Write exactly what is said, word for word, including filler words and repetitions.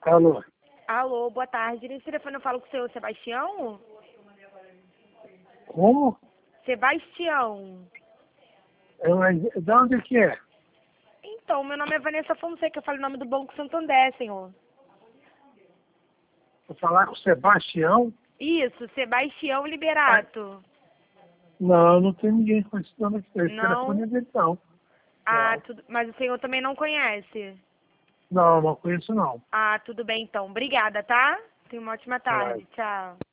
Alô? Alô, boa tarde. Nesse telefone eu falo com o seu Sebastião? Como? Sebastião. É, mas de onde que é? Então, meu nome é Vanessa Fonseca, eu falo em nome do Banco Santander, senhor. Vou falar com o Sebastião? Isso, Sebastião Liberato. Não, não tem ninguém com esse nome aqui. Esse Não? telefone é dele, não. Ah, Não. tudo... mas o senhor também não conhece? Não, não conheço, não. Ah, tudo bem então. Obrigada, tá? Tenha uma ótima tarde. Tchau.